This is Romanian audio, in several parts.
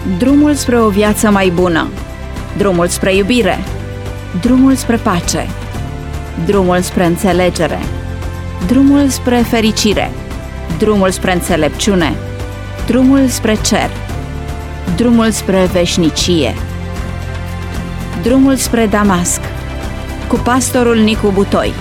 Drumul spre o viață mai bună, drumul spre iubire, drumul spre pace, drumul spre înțelegere, drumul spre fericire, drumul spre înțelepciune, drumul spre cer, drumul spre veșnicie, drumul spre Damasc, cu pastorul Nicu Butoi.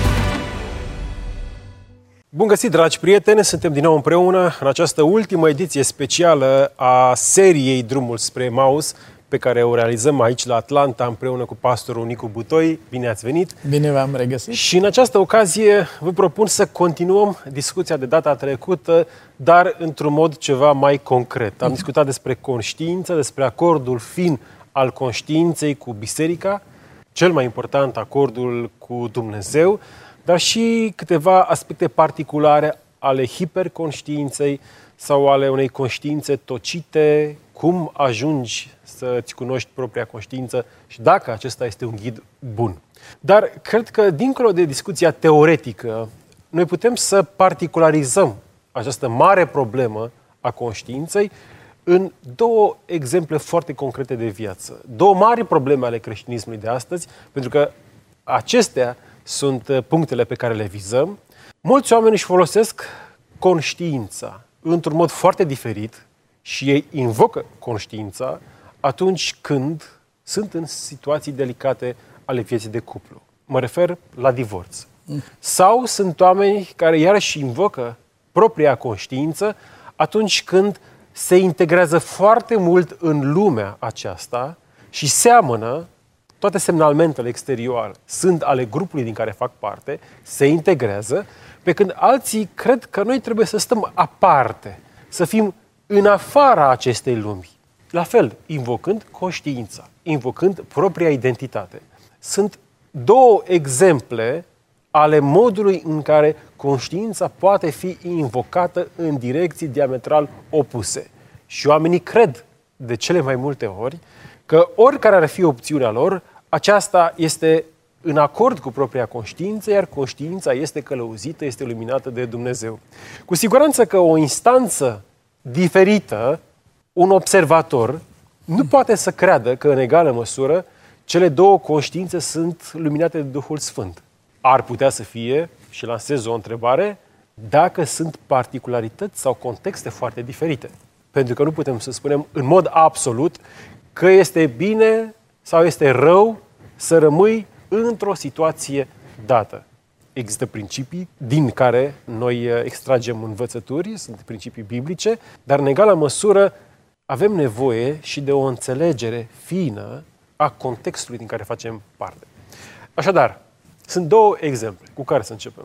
Bun găsit, dragi prieteni! Suntem din nou împreună în această ultimă ediție specială a seriei Drumul spre Emaus, pe care o realizăm aici la Atlanta împreună cu pastorul Nicu Butoi. Bine ați venit! Bine v-am regăsit! Și în această ocazie vă propun să continuăm discuția de data trecută, dar într-un mod ceva mai concret. Am discutat despre conștiință, despre acordul fin al conștiinței cu biserica, cel mai important, acordul cu Dumnezeu, dar și câteva aspecte particulare ale hiperconștiinței sau ale unei conștiințe tocite, cum ajungi să-ți cunoști propria conștiință și dacă acesta este un ghid bun. Dar cred că, dincolo de discuția teoretică, noi putem să particularizăm această mare problemă a conștiinței în două exemple foarte concrete de viață. Două mari probleme ale creștinismului de astăzi, pentru că acestea sunt punctele pe care le vizăm. Mulți oameni își folosesc conștiința într-un mod foarte diferit și ei invocă conștiința atunci când sunt în situații delicate ale vieții de cuplu. Mă refer la divorț. Sau sunt oameni care iarăși invocă propria conștiință atunci când se integrează foarte mult în lumea aceasta și seamănă. Toate semnalmentele exterioare sunt ale grupului din care fac parte, se integrează, pe când alții cred că noi trebuie să stăm aparte, să fim în afara acestei lumi. La fel, invocând conștiința, invocând propria identitate. Sunt două exemple ale modului în care conștiința poate fi invocată în direcții diametral opuse. Și oamenii cred de cele mai multe ori că oricare ar fi opțiunea lor, aceasta este în acord cu propria conștiință, iar conștiința este călăuzită, este luminată de Dumnezeu. Cu siguranță că o instanță diferită, un observator, nu poate să creadă că în egală măsură cele două conștiințe sunt luminate de Duhul Sfânt. Ar putea să fie, și lansez o întrebare, dacă sunt particularități sau contexte foarte diferite. Pentru că nu putem să spunem în mod absolut că este bine sau este rău să rămâi într-o situație dată. Există principii din care noi extragem învățături, sunt principii biblice, dar în egală măsură avem nevoie și de o înțelegere fină a contextului din care facem parte. Așadar, sunt două exemple. Cu care să începem?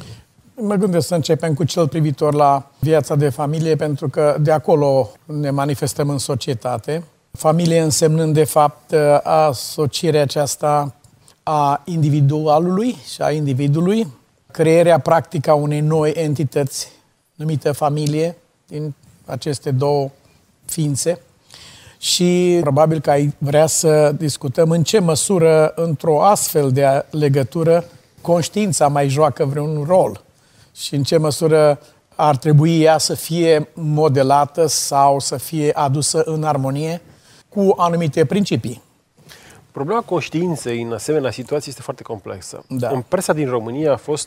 Mă gândesc să începem cu cel privitor la viața de familie, pentru că de acolo ne manifestăm în societate. Familie însemnând, de fapt, asocierea aceasta a individualului și a individului, crearea practică a unei noi entități numită familie, din aceste două ființe. Și probabil că ai vrea să discutăm în ce măsură, într-o astfel de legătură, conștiința mai joacă vreun rol și în ce măsură ar trebui ea să fie modelată sau să fie adusă în armonie cu anumite principii. Problema conștiinței în asemenea situații este foarte complexă. Da. În presa din România a fost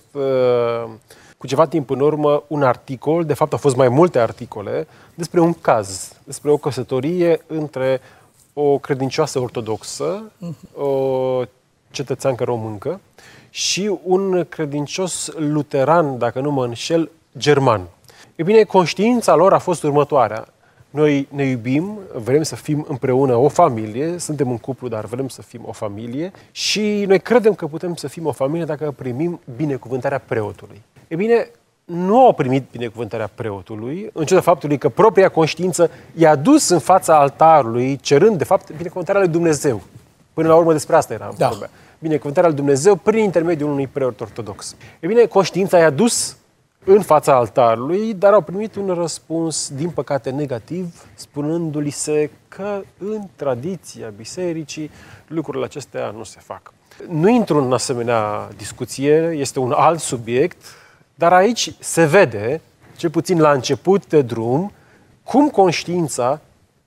cu ceva timp în urmă un articol, de fapt au fost mai multe articole, despre un caz, despre o căsătorie între o credincioasă ortodoxă, o cetățeancă româncă, și un credincios luteran, dacă nu mă înșel, german. E bine, conștiința lor a fost următoarea. Noi ne iubim, vrem să fim împreună o familie, suntem un cuplu, dar vrem să fim o familie și noi credem că putem să fim o familie dacă primim binecuvântarea preotului. E bine, nu au primit binecuvântarea preotului, în ciuda faptului că propria conștiință i-a dus în fața altarului, cerând, de fapt, binecuvântarea lui Dumnezeu. Până la urmă despre asta era vorba. Binecuvântarea lui Dumnezeu prin intermediul unui preot ortodox. E bine, conștiința i-a dus în fața altarului, dar au primit un răspuns, din păcate, negativ, spunându-li se că în tradiția bisericii lucrurile acestea nu se fac. Nu intru în asemenea discuție, este un alt subiect, dar aici se vede, cel puțin la început de drum, cum conștiința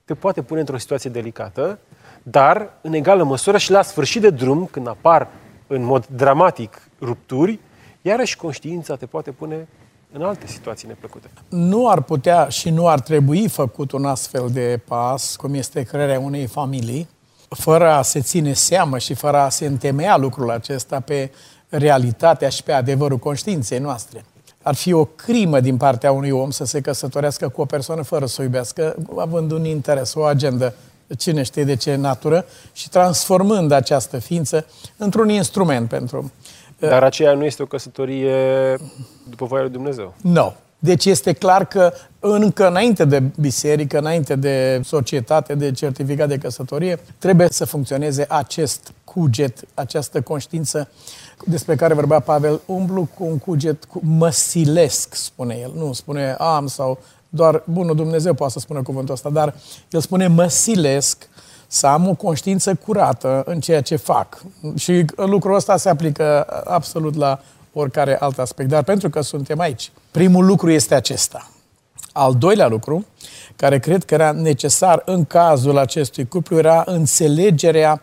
te poate pune într-o situație delicată, dar, în egală măsură, și la sfârșit de drum, când apar în mod dramatic rupturi, iarăși conștiința te poate pune în alte situații neplăcute. Nu ar putea și nu ar trebui făcut un astfel de pas, cum este crearea unei familii, fără a se ține seamă și fără a se întemeia lucrul acesta pe realitatea și pe adevărul conștiinței noastre. Ar fi o crimă din partea unui om să se căsătorească cu o persoană fără să o iubească, având un interes, o agendă, cine știe de ce natură, și transformând această ființă într-un instrument pentru... Dar aceea nu este o căsătorie după voia lui Dumnezeu. Nu. Deci este clar că încă înainte de biserică, înainte de societate, de certificat de căsătorie, trebuie să funcționeze acest cuget, această conștiință despre care vorbea Pavel. Umblu cu un cuget, mă silesc, spune el. Nu spune am sau doar bunul Dumnezeu poate să spună cuvântul ăsta, dar el spune mă silesc să am o conștiință curată în ceea ce fac. Și lucrul ăsta se aplică absolut la oricare alt aspect. Dar pentru că suntem aici, primul lucru este acesta. Al doilea lucru, care cred că era necesar în cazul acestui cuplu, era înțelegerea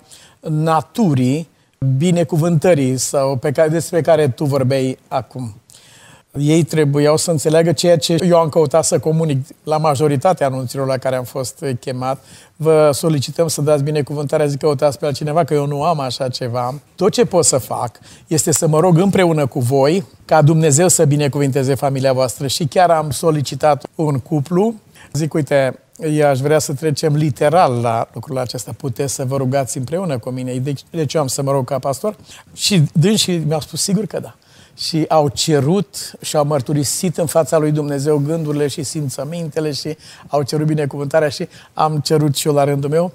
naturii binecuvântării sau despre care tu vorbeai acum. Ei trebuiau să înțeleagă ceea ce eu am căutat să comunic la majoritatea anunțurilor la care am fost chemat. Vă solicităm să dați binecuvântarea, zic căutați pe altcineva, că eu nu am așa ceva. Tot ce pot să fac este să mă rog împreună cu voi ca Dumnezeu să binecuvinteze familia voastră. Și chiar am solicitat un cuplu. Zic, uite, eu aș vrea să trecem literal la lucrul acesta. Puteți să vă rugați împreună cu mine. Deci eu am să mă rog ca pastor. Și dânsii mi-au spus sigur că da. Și au cerut și au mărturisit în fața lui Dumnezeu gândurile și simțămintele și au cerut binecuvântarea și am cerut și eu la rândul meu.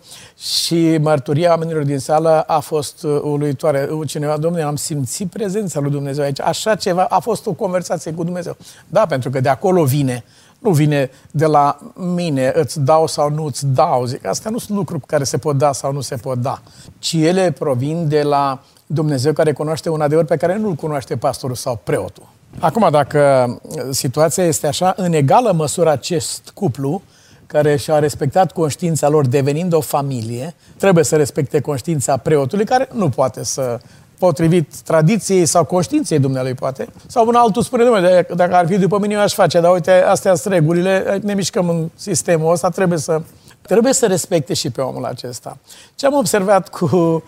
Și mărturia oamenilor din sală a fost uluitoare. Cineva, Domnule, am simțit prezența lui Dumnezeu aici. Așa ceva, a fost o conversație cu Dumnezeu. Da, pentru că de acolo vine. Nu vine de la mine, îți dau sau nu îți dau. Zic, astea nu sunt lucruri care se pot da sau nu se pot da, ci ele provin de la Dumnezeu care cunoaște un adevăr pe care nu-l cunoaște pastorul sau preotul. Acum, dacă situația este așa, în egală măsură acest cuplu, care și-a respectat conștiința lor devenind o familie, trebuie să respecte conștiința preotului, care nu poate să, potrivit tradiției sau conștiinței dumnealui, poate. Sau un altul spune, domnule, dacă ar fi după mine, eu aș face, dar uite, astea sunt regulile, ne mișcăm în sistemul ăsta, trebuie să respecte și pe omul acesta. Ce am observat cu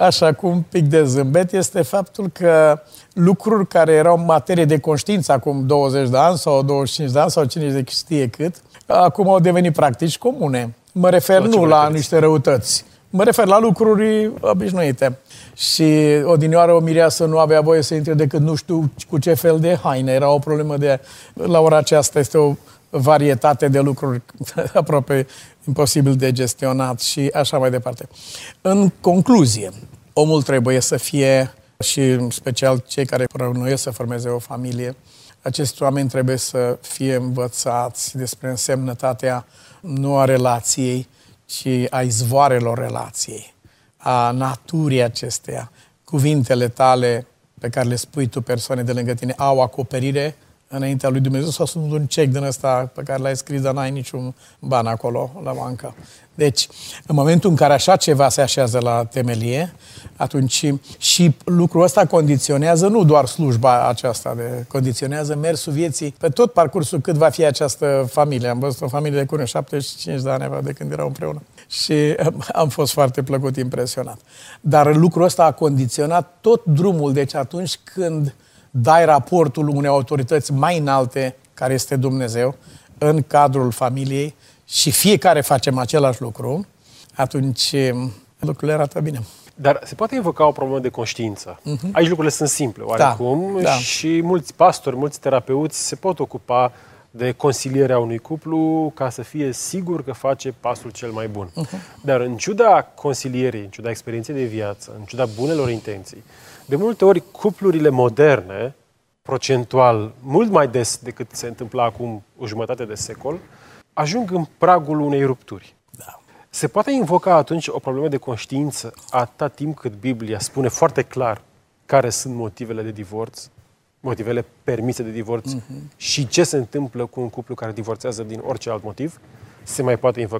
un pic de zâmbet este faptul că lucruri care erau materie de conștiință acum 20 de ani sau 25 de ani sau cine știe cât, acum au devenit practici comune. Mă refer nu la niște răutăți, mă refer la lucruri obișnuite. Și odinioară o mireasă nu avea voie să intre decât nu știu cu ce fel de haine. Era o problemă la ora aceasta este o varietate de lucruri aproape imposibil de gestionat și așa mai departe. În concluzie, omul trebuie să fie, și în special cei care plănuiesc să formeze o familie, acești oameni trebuie să fie învățați despre însemnătatea nu a relației, ci a izvoarelor relației, a naturii acesteia. Cuvintele tale pe care le spui tu persoane de lângă tine au acoperire înaintea lui Dumnezeu sau sunt un cec din ăsta pe care l-ai scris, dar n-ai niciun ban acolo la bancă. Deci, în momentul în care așa ceva se așează la temelie, atunci și lucrul ăsta condiționează nu doar slujba aceasta, condiționează mersul vieții pe tot parcursul cât va fi această familie. Am văzut o familie de curând 75 de ani de când erau împreună și am fost foarte plăcut impresionat. Dar lucrul ăsta a condiționat tot drumul, deci atunci când dai raportul unei autorități mai înalte, care este Dumnezeu, în cadrul familiei și fiecare facem același lucru, atunci lucrurile arată bine. Dar se poate invoca o problemă de conștiință. Aici lucrurile sunt simple, oarecum, și mulți pastori, mulți terapeuți se pot ocupa de consilierea unui cuplu ca să fie sigur că face pasul cel mai bun. Dar în ciuda consilierii, în ciuda experienței de viață, în ciuda bunelor intenții, de multe ori cuplurile moderne, procentual mult mai des decât se întâmpla acum o jumătate de secol, ajung în pragul unei rupturi. Da. Se poate invoca atunci o problemă de conștiință atâta timp cât Biblia spune foarte clar care sunt motivele de divorț, motivele permise de divorț și ce se întâmplă cu un cuplu care divorțează din orice alt motiv, se mai poate invoca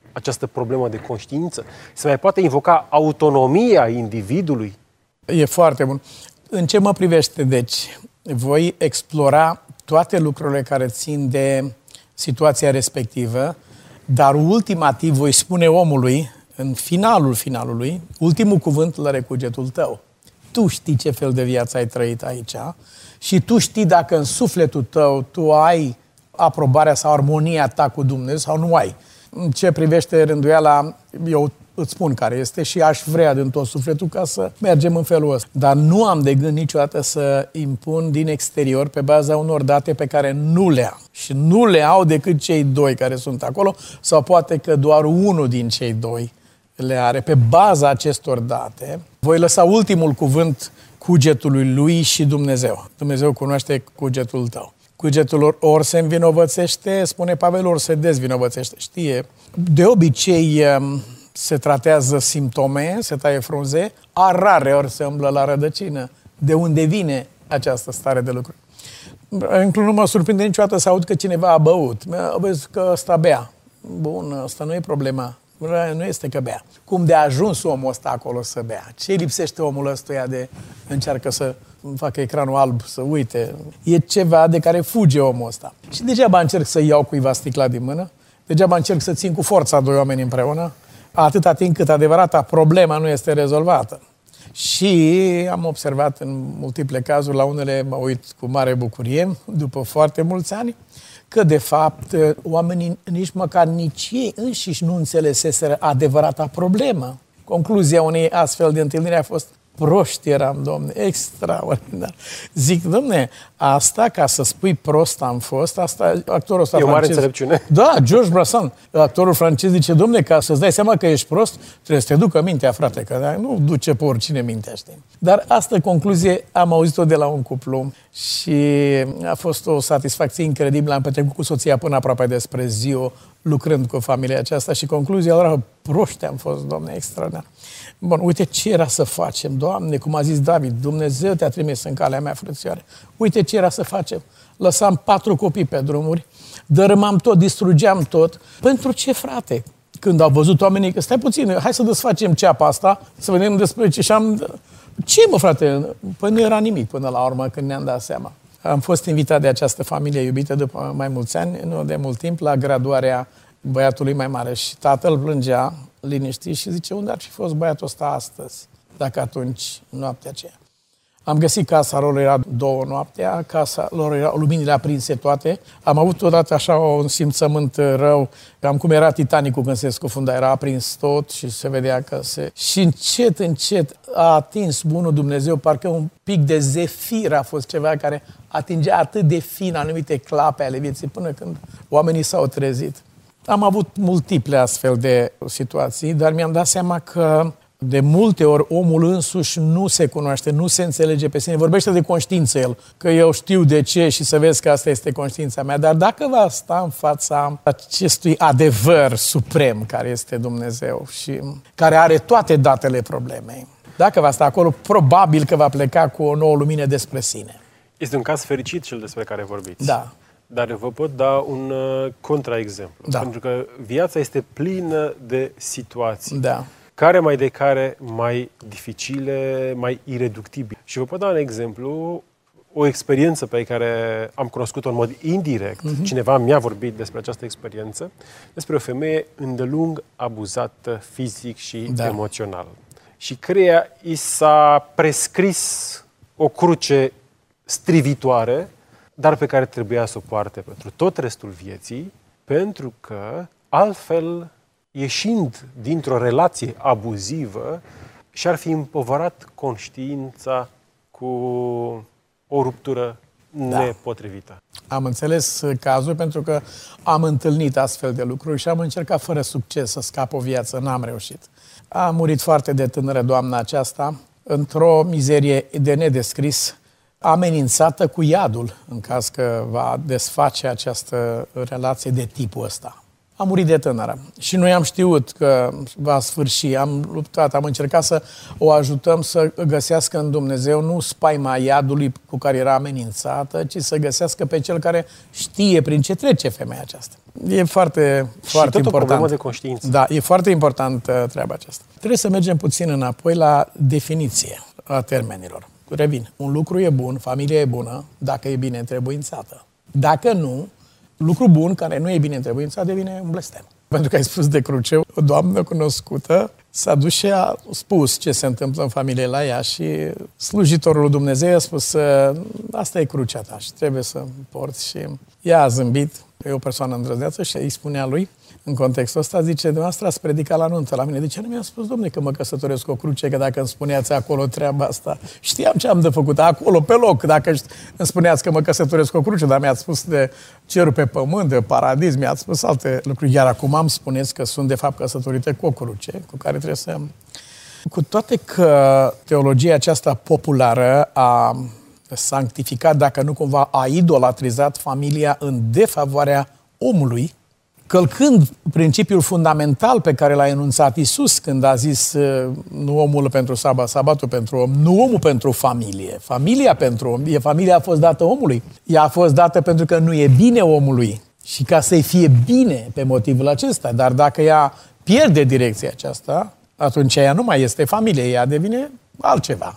această problemă de conștiință? Se mai poate invoca autonomia individului? E foarte bun. În ce mă privește, deci, voi explora toate lucrurile care țin de situația respectivă, dar ultimativ voi spune omului, în finalul finalului, ultimul cuvânt îl are cugetul tău. Tu știi ce fel de viață ai trăit aici și tu știi dacă în sufletul tău tu ai aprobarea sau armonia ta cu Dumnezeu sau nu ai. În ce privește rânduiala, eu îți spun care este și aș vrea din tot sufletul ca să mergem în felul ăsta. Dar nu am de gând niciodată să impun din exterior pe baza unor date pe care nu le am. Și nu le au decât cei doi care sunt acolo sau poate că doar unul din cei doi le are. Pe baza acestor date, voi lăsa ultimul cuvânt cugetului lui și Dumnezeu. Dumnezeu cunoaște cugetul tău. Cugetul ori se învinovățește, spune Pavel, ori se dezvinovățește. Știe. De obicei se tratează simptome, se taie frunze, a rare ori se umblă la rădăcină. De unde vine această stare de lucruri? Nu mă surprinde niciodată să aud că cineva a băut. Vezi că ăsta bea. Bun, asta nu e problema. Nu este că bea. Cum de a ajuns omul ăsta acolo să bea? Ce lipsește omul ăstuia de încearcă să facă ecranul alb, să uite? E ceva de care fuge omul ăsta. Și degeaba încerc să iau cuiva sticla din mână, degeaba încerc să țin cu forța doi oameni împreună, atâta timp cât adevărata problema nu este rezolvată. Și am observat în multiple cazuri, la unele mă uit cu mare bucurie, după foarte mulți ani, că, de fapt, oamenii nici ei înșiși nu înțeleseseră adevărata problemă. Concluzia unei astfel de întâlniri a fost: proști eram, domne, extraordinar. Zic, domne, asta, ca să spui prost am fost, asta, actorul ăsta francez... E o mare înțelepciune. Da, Georges Brassens, actorul francez, zice, domne, ca să-ți dai seama că ești prost, trebuie să te ducă mintea, frate, că nu duce pe oricine mintea, știi? Dar asta concluzie am auzit-o de la un cuplu și a fost o satisfacție incredibilă. Am petrecut cu soția până aproape despre ziua, lucrând cu familia aceasta și concluzia lor: proști am fost, domne, extraordinar. Bun, uite ce era să facem, Doamne, cum a zis David, Dumnezeu te-a trimis în calea mea frățioare. Uite ce era să facem. Lăsam 4 copii pe drumuri, dărâmam tot, distrugeam tot. Pentru ce, frate? Când au văzut oamenii că stai puțin, hai să desfacem ceapa asta, să vedem despre ce și-am... Ce, mă, frate? Păi nu era nimic până la urmă când ne-am dat seama. Am fost invitat de această familie iubită după mai mulți ani, nu de mult timp, la graduarea băiatului mai mare și tatăl plângea liniștit și zice: unde ar fi fost băiatul ăsta astăzi, dacă atunci, noaptea aceea? Am găsit casa lor, era 2 noaptea, casa lor era luminile aprinse toate. Am avut odată așa un simțământ rău, cam cum era Titanicul când se scufunda, era aprins tot și se vedea că se... Și încet, încet a atins bunul Dumnezeu, parcă un pic de zefir a fost ceva care atingea atât de fin anumite clape ale vieții, până când oamenii s-au trezit. Am avut multiple astfel de situații, dar mi-am dat seama că de multe ori omul însuși nu se cunoaște, nu se înțelege pe sine. Vorbește de conștiință el, că eu știu de ce și să vezi că asta este conștiința mea. Dar dacă va sta în fața acestui adevăr suprem care este Dumnezeu și care are toate datele problemei, dacă va sta acolo, probabil că va pleca cu o nouă lumină despre sine. Este un caz fericit cel despre care vorbiți. Da. Dar vă pot da un contraexemplu. Da. Pentru că viața este plină de situații. Da. Care mai de care mai dificile, mai ireductibile. Și vă pot da un exemplu, o experiență pe care am cunoscut-o în mod indirect. Cineva mi-a vorbit despre această experiență, despre o femeie îndelung abuzată fizic și emoțional. Și căreia i s-a prescris o cruce strivitoare, dar pe care trebuia să o poarte pentru tot restul vieții, pentru că altfel, ieșind dintr-o relație abuzivă, și-ar fi împovărat conștiința cu o ruptură nepotrivită. Am înțeles cazul pentru că am întâlnit astfel de lucruri și am încercat fără succes să scap o viață, n-am reușit. A murit foarte de tânără doamna aceasta, într-o mizerie de nedescris, amenințată cu iadul în caz că va desface această relație de tipul ăsta. a murit de tânără. Și noi am știut că va sfârși, am luptat, am încercat să o ajutăm să găsească în Dumnezeu nu spaima iadului cu care era amenințată, ci să găsească pe cel care știe prin ce trece femeia aceasta. E foarte important. o problemă de conștiință. Da, e foarte important treaba aceasta. Trebuie să mergem puțin înapoi la definiție a termenilor. Revin, un lucru e bun, familia e bună, dacă e bine întrebuințată. Dacă nu, lucru bun care nu e bine întrebuințat devine un blestem. Pentru că ai spus de cruce, o doamnă cunoscută s-a dus și a spus ce se întâmplă în familie la ea și slujitorul lui Dumnezeu a spus, asta e crucea ta și trebuie să porți. Și ea a zâmbit, e o persoană îndrăzneață și îi spunea lui, în contextul ăsta, zice, dumneavoastră ați predicat la nuntă la mine. De ce nu mi-a spus, domne, că mă căsătoresc cu o cruce, că dacă îmi spuneați acolo treaba asta, știam ce am de făcut, acolo, pe loc, dacă îmi spuneați că mă căsătoresc cu o cruce, dar mi-ați spus de cerul pe pământ, de paradis, mi-ați spus alte lucruri. Iar acum îmi spuneți că sunt, de fapt, căsătorită cu o cruce, cu care trebuie să... Cu toate că teologia aceasta populară a sanctificat, dacă nu cumva a idolatrizat familia în defavoarea omului, călcând principiul fundamental pe care l-a enunțat Iisus când a zis nu omul pentru sabat, sabatul pentru om, nu omul pentru familie, familia pentru om. Familia a fost dată omului. Ea a fost dată pentru că nu e bine omului și ca să-i fie bine pe motivul acesta. Dar dacă ea pierde direcția aceasta, atunci ea nu mai este familie, ea devine altceva.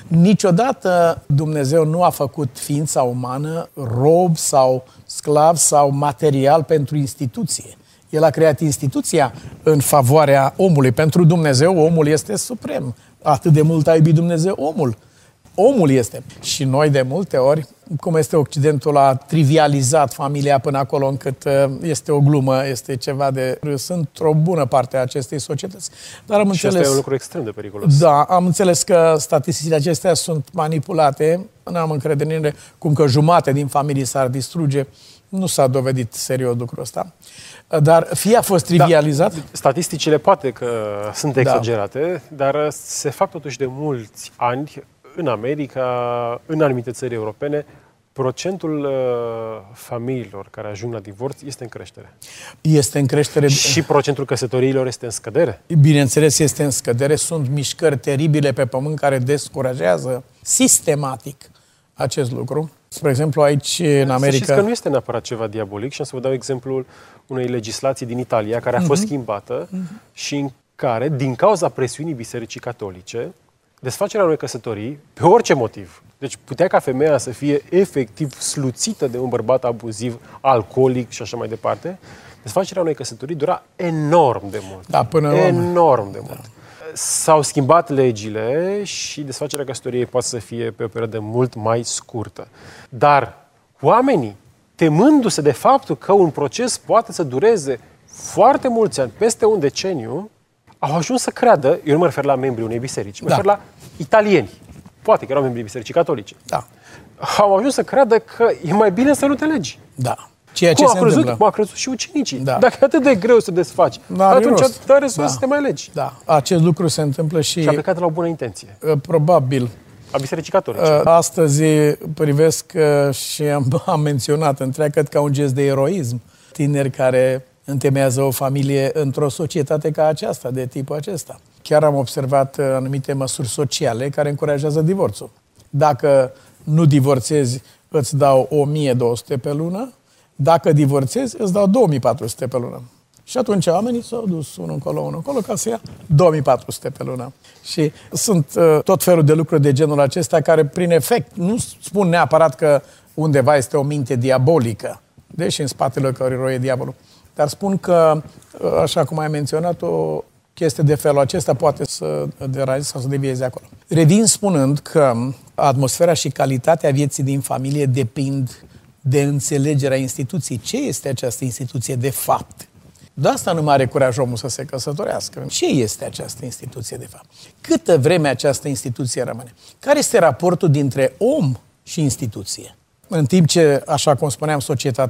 Niciodată Dumnezeu nu a făcut ființa umană rob sau sclav sau material pentru instituție. El a creat instituția în favoarea omului. Pentru Dumnezeu omul este suprem. Atât de mult a iubit Dumnezeu omul. Omul este. Și noi de multe ori, cum este Occidentul, a trivializat familia până acolo încât este o glumă, este ceva de râs într-o bună parte a acestei societăți. Dar am înțeles, asta e un lucru extrem de periculos. Da, am înțeles că statisticile acestea sunt manipulate, n-am încredere în ele, cum că jumate din familii s-ar distruge. Nu s-a dovedit serios lucrul ăsta. Dar fie a fost trivializat... Da, statisticile poate că sunt exagerate, dar se fac totuși de mulți ani în America, în anumite țări europene, procentul familiilor care ajung la divorț este în creștere. Este în creștere. Și procentul căsătoriilor este în scădere. Bineînțeles, este în scădere. Sunt mișcări teribile pe pământ care descurajează sistematic acest lucru. Spre exemplu, aici în America... Să știți că nu este neapărat ceva diabolic și am să vă dau exemplul unei legislații din Italia care a fost schimbată și în care, din cauza presiunii Bisericii Catolice, desfacerea unei căsătorii, pe orice motiv, deci putea ca femeia să fie efectiv sluțită de un bărbat abuziv, alcoolic și așa mai departe, desfacerea unei căsătorii dura enorm de mult. Da, până enorm de mult. S-au schimbat legile și desfacerea căsătoriei poate să fie pe o perioadă mult mai scurtă. Dar oamenii, temându-se de faptul că un proces poate să dureze foarte mulți ani, peste un deceniu, au ajuns să creadă, eu nu mă refer la membrii unei biserici, mă refer la italieni, poate că erau membrii Bisericii Catolice. Da. Au ajuns să creadă că e mai bine să nu te legi. Da. Ceea ce se întâmplă. Cum a crezut și ucenicii. Da. Dacă e atât de greu să desfaci, atunci are rost să te mai legi. Da. Acest lucru se întâmplă și a plecat de la o bună intenție. Probabil. A Bisericii Catolice. Astăzi privesc și am menționat întreagăt ca un gest de eroism tineri care întemeiază o familie într-o societate ca aceasta, de tipul acesta. Chiar am observat anumite măsuri sociale care încurajează divorțul. Dacă nu divorțezi, îți dau 1200 pe lună. Dacă divorțezi, îți dau 2400 pe lună. Și atunci oamenii s-au dus unul încolo, ca să ia 2400 pe lună. Și sunt tot felul de lucruri de genul acesta care, prin efect, nu spun neapărat că undeva este o minte diabolică, deși în spatele cărora e diavolul. Dar spun că, așa cum ai menționat, o chestie de felul acesta poate să deranjeze sau să devieze acolo. Revin spunând că atmosfera și calitatea vieții din familie depind de înțelegerea instituției. Ce este această instituție de fapt? De asta nu mai are curaj omul să se căsătorească. Ce este această instituție de fapt? Câtă vreme această instituție rămâne? Care este raportul dintre om și instituție? În timp ce, așa cum spuneam, societatea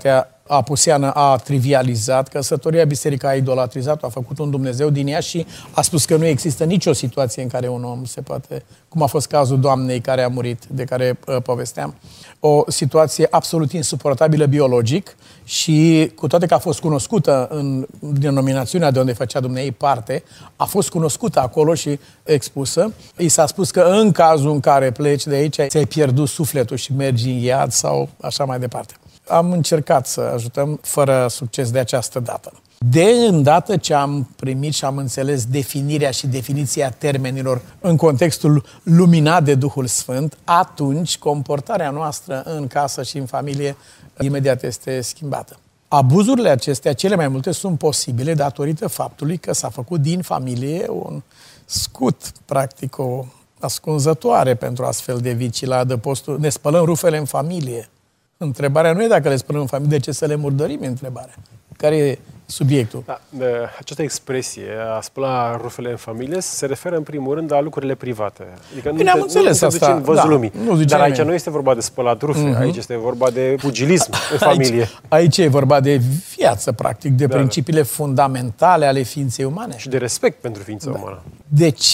apuseană a trivializat, căsătoria biserica a idolatrizat, a făcut un Dumnezeu din ea și a spus că nu există nicio situație în care un om se poate, cum a fost cazul doamnei care a murit, de care povesteam, o situație absolut insuportabilă biologic și cu toate că a fost cunoscută în denominațiunea de unde făcea dumneei parte, a fost cunoscută acolo și expusă, i s-a spus că în cazul în care pleci de aici, ți-ai pierdut sufletul și mergi în iad sau așa mai departe. Am încercat să ajutăm fără succes de această dată. De îndată ce am primit și am înțeles definirea și definiția termenilor în contextul luminat de Duhul Sfânt, atunci comportarea noastră în casă și în familie imediat este schimbată. Abuzurile acestea, cele mai multe, sunt posibile datorită faptului că s-a făcut din familie un scut, practic o ascunzătoare pentru astfel de vicii la adăpostul. Ne spălăm rufele în familie. Întrebarea nu e dacă le spălăm în familie, de ce să le murdărim, întrebarea. Care e subiectul? Da, această expresie, a spăla rufele în familie, se referă în primul rând la lucrurile private. Adică bine, am înțeles asta. În văzul lumii. Dar aici nimeni. nu este vorba de spălat rufe, aici este vorba de pugilism în familie. Aici e vorba de viață, practic, de principiile fundamentale ale ființei umane. Și de respect pentru ființa umană. Deci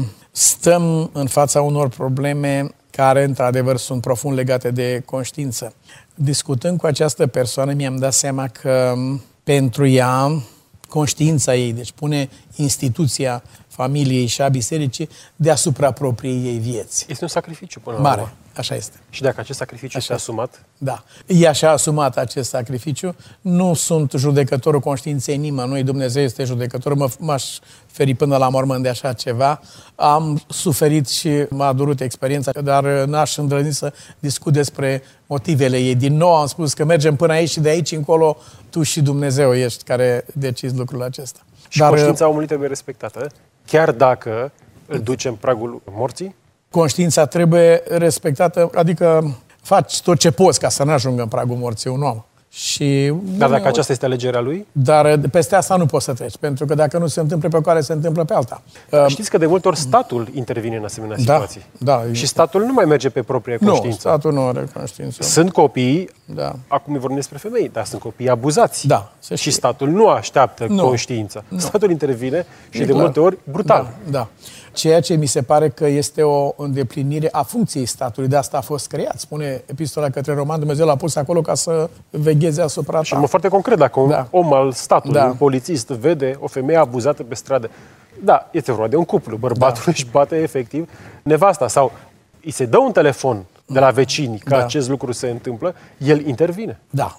stăm în fața unor probleme care, într-adevăr, sunt profund legate de conștiință. Discutând cu această persoană, mi-am dat seama că pentru ea, conștiința ei, deci pune instituția familiei și a bisericii deasupra propriei ei vieți. Este un sacrificiu până la mare, urmă. așa este. Și dacă acest sacrificiu este asumat? Da. Ea și-a asumat acest sacrificiu. Nu sunt judecătorul conștiinței nimănui. Dumnezeu este judecător. M-aș feri până la mormânt de așa ceva. Am suferit și m-a durut experiența, dar n-aș îndrăzni să discut despre motivele ei. Din nou am spus că mergem până aici și de aici încolo tu și Dumnezeu ești care decizi lucrul acesta. Și conștiința omului trebuie respectată, chiar dacă îl duce în pragul morții? Conștiința trebuie respectată, adică faci tot ce poți ca să nu ajungă în pragul morții un om. Dar dacă aceasta este alegerea lui? Dar peste asta nu poți să treci, pentru că dacă nu se întâmplă pe care se întâmplă pe alta. Știți că de multe ori statul intervine în asemenea situații. Da, și statul nu mai merge pe propria conștiință. Nu, statul nu are conștiință. Sunt copii, acum vorbim despre femei, dar sunt copii abuzați. Da, și statul nu așteaptă conștiință. Statul intervine și de multe ori brutal. Da. Ceea ce mi se pare că este o îndeplinire a funcției statului. De asta a fost creat. Spune Epistola către Roman, Dumnezeu l-a pus acolo ca să vegheze asupra ta. Și în mod foarte concret, dacă un om al statului, un polițist, vede o femeie abuzată pe stradă, da, este vorba de un cuplu. Bărbatul își bate efectiv nevasta sau îi se dă un telefon de la vecini că acest lucru se întâmplă, el intervine. Da.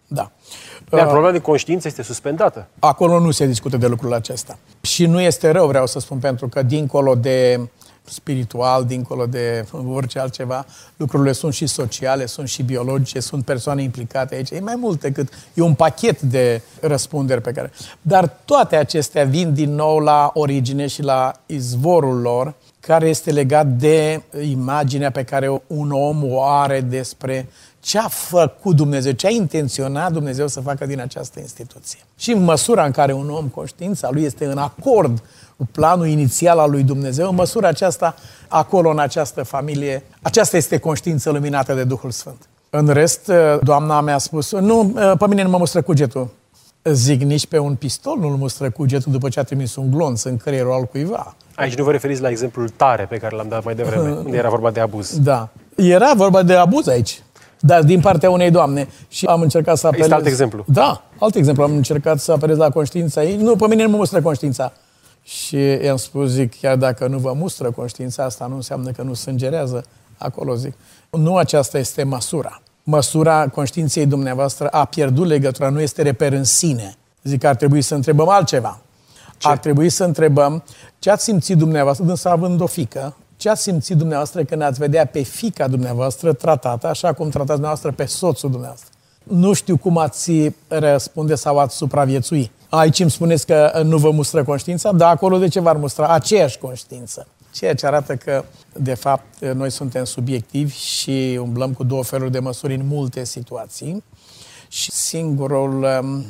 Iar problema de conștiință este suspendată. Acolo nu se discută de lucrul acesta. Și nu este rău, vreau să spun, pentru că dincolo de spiritual, dincolo de orice altceva, lucrurile sunt și sociale, sunt și biologice, sunt persoane implicate aici. E mai mult decât, e un pachet de răspunderi pe care... Dar toate acestea vin din nou la origine și la izvorul lor, care este legat de imaginea pe care un om o are despre ce a făcut Dumnezeu, ce a intenționat Dumnezeu să facă din această instituție. Și în măsura în care un om, conștiința lui este în acord cu planul inițial al lui Dumnezeu, în măsura aceasta, acolo, în această familie, aceasta este conștiință luminată de Duhul Sfânt. În rest, doamna mi-a spus, nu, pe mine nu mă mustră cugetul. Zic, nici pe un pistol nu-l mustră cugetul după ce a trimis un glonț în creierul al cuiva. Aici nu vă referiți la exemplul tare pe care l-am dat mai devreme, unde era vorba de abuz. Da. Era vorba de abuz aici. Dar din partea unei doamne. Și am încercat să apelez... Este alt exemplu. Da, alt exemplu. Am încercat să apelez la conștiința ei. Nu, pe mine nu mă mustră conștiința. Și i-am spus, zic, chiar dacă nu vă mustră conștiința, asta nu înseamnă că nu sângerează acolo, zic. Nu aceasta este măsura. Măsura conștiinței dumneavoastră a pierdut legătura, nu este reper în sine. Zic că ar trebui să întrebăm altceva. Ce? Ar trebui să întrebăm ce ați simțit dumneavoastră, dânsa având o fiică, ce ați simțit dumneavoastră când ați vedea pe fiica dumneavoastră tratată, așa cum tratați dumneavoastră pe soțul dumneavoastră. Nu știu cum ați răspunde sau ați supraviețui. Aici îmi spuneți că nu vă mustră conștiința, dar acolo de ce v-ar mustra? Aceeași conștiință. Ceea ce arată că, de fapt, noi suntem subiectivi și umblăm cu două feluri de măsuri în multe situații. Și singurul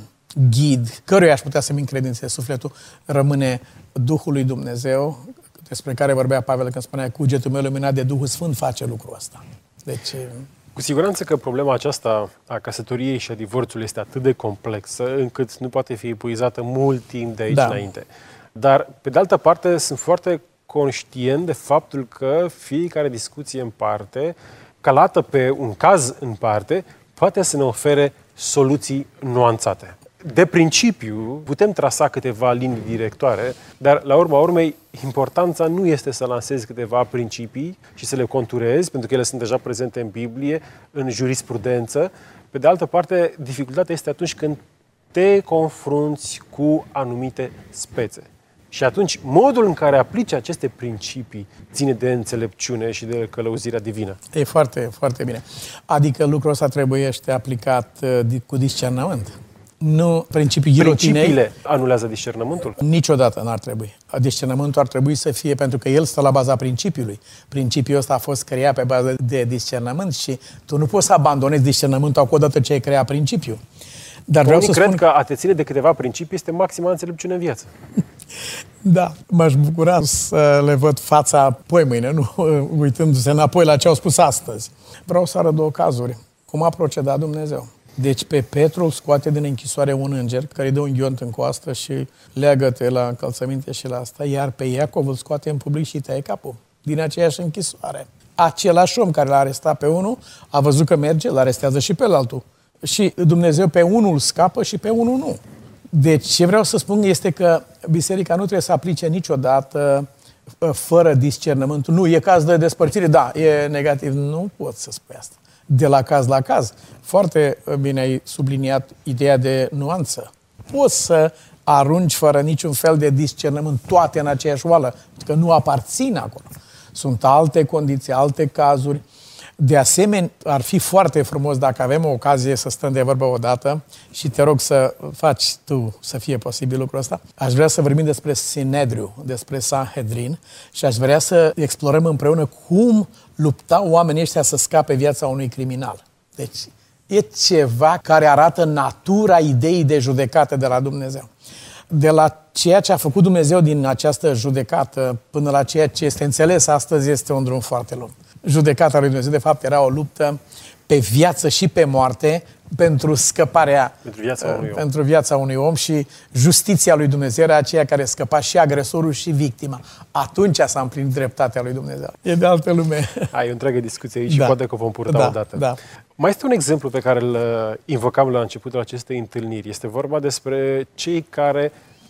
ghid, căruia aș putea să-mi încredințez sufletul, rămâne Duhul lui Dumnezeu, despre care vorbea Pavel când spunea, cugetul meu luminat de Duhul Sfânt face lucrul ăsta. Deci... Cu siguranță că problema aceasta a căsătoriei și a divorțului este atât de complexă încât nu poate fi epuizată mult timp de aici înainte. Dar, pe de altă parte, sunt foarte conștient de faptul că fiecare discuție în parte, calată pe un caz în parte, poate să ne ofere soluții nuanțate. De principiu, putem trasa câteva linii directoare, dar, la urma urmei, importanța nu este să lansezi câteva principii și să le conturezi, pentru că ele sunt deja prezente în Biblie, în jurisprudență. Pe de altă parte, dificultatea este atunci când te confrunți cu anumite spețe. Și atunci, modul în care aplici aceste principii ține de înțelepciune și de călăuzirea divină. E foarte, foarte bine. Adică lucrul ăsta trebuiește aplicat cu discernământ. Nu principiul ghilotinei. Principiile anulează discernământul? Niciodată n-ar trebui. Discernământul ar trebui să fie, pentru că el stă la baza principiului. Principiul ăsta a fost creat pe bază de discernământ și tu nu poți să abandonezi discernământul odată ce ai creat principiul. Dar vreau să spun că a te ține de câteva principii este maxima înțelepciune în viață. Da, m-aș bucura să le văd fața poi mâine, nu uitându-se înapoi la ce au spus astăzi. Vreau să arăt două cazuri. Cum a procedat Dumnezeu. Deci pe Petru îl scoate din închisoare un înger care îi dă un ghiont în coastă și leagă-te la încălțăminte și la asta, iar pe Iacov îl scoate în public și taie capul din aceeași închisoare. Același om care l-a arestat pe unul a văzut că merge, îl arestează și pe altul. Și Dumnezeu pe unul îl scapă și pe unul nu. Deci ce vreau să spun este că biserica nu trebuie să aplice niciodată fără discernământul. Nu, e caz de despărțire, da, e negativ. Nu pot să spui asta. De la caz la caz. Foarte bine ai subliniat ideea de nuanță. Poți să arunci fără niciun fel de discernământ toate în aceeași oală, că nu aparțin acolo. Sunt alte condiții, alte cazuri. De asemenea, ar fi foarte frumos dacă avem o ocazie să stăm de vorbă odată și te rog să faci tu să fie posibil lucrul ăsta. Aș vrea să vorbim despre Sinedriu, despre Sanhedrin și aș vrea să explorăm împreună cum luptau oamenii ăștia să scape viața unui criminal. Deci e ceva care arată natura ideii de judecată de la Dumnezeu. De la ceea ce a făcut Dumnezeu din această judecată până la ceea ce este înțeles astăzi este un drum foarte lung. Judecata lui Dumnezeu, de fapt, era o luptă pe viață și pe moarte pentru scăparea, pentru viața unui om și justiția lui Dumnezeu era aceea care scăpa și agresorul și victima. Atunci s-a împlinit dreptatea lui Dumnezeu. E de altă lume. Ai o întreagă discuție aici și poate că o vom purta odată. Da. Mai este un exemplu pe care îl invocam la începutul acestei întâlniri. Este vorba despre cei care